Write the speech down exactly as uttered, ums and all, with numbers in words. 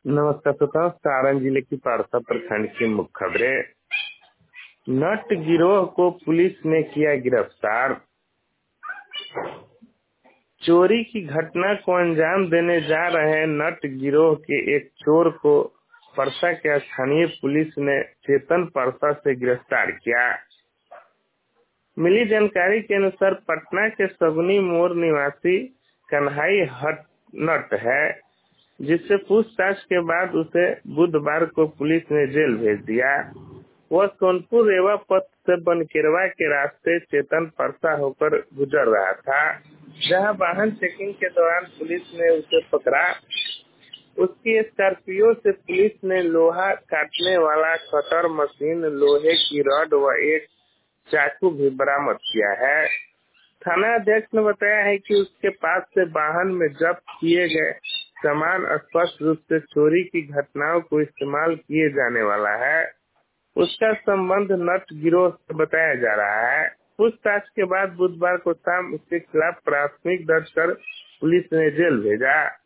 नमस्कार श्रोताओं, सारण जिले की पारसा प्रखंड की मुख्य खबरें। नट गिरोह को पुलिस ने किया गिरफ्तार। चोरी की घटना को अंजाम देने जा रहे नट गिरोह के एक चोर को परसा के स्थानीय पुलिस ने चेतन परसा से गिरफ्तार किया। मिली जानकारी के अनुसार पटना के सगुनी मोड़ निवासी कन्हई हट नट है, जिससे पूछताछ के बाद उसे बुधवार को पुलिस ने जेल भेज दिया। वह सोनपुर रेवा पथ से बनकेरवा के रास्ते चेतन परसा होकर गुजर रहा था, जहां वाहन चेकिंग के दौरान पुलिस ने उसे पकड़ा। उसकी स्कॉर्पियो से पुलिस ने लोहा काटने वाला कटर मशीन, लोहे की रॉड व एक चाकू भी बरामद किया है। थाना अध्यक्ष ने बताया है कि उसके पास से वाहन में जब्त किए गए सामान स्पष्ट रूप से चोरी की घटनाओं को इस्तेमाल किए जाने वाला है। उसका संबंध नट गिरोह से बताया जा रहा है। पूछताछ के बाद बुधवार को शाम उसके खिलाफ प्राथमिक दर्ज कर पुलिस ने जेल भेजा।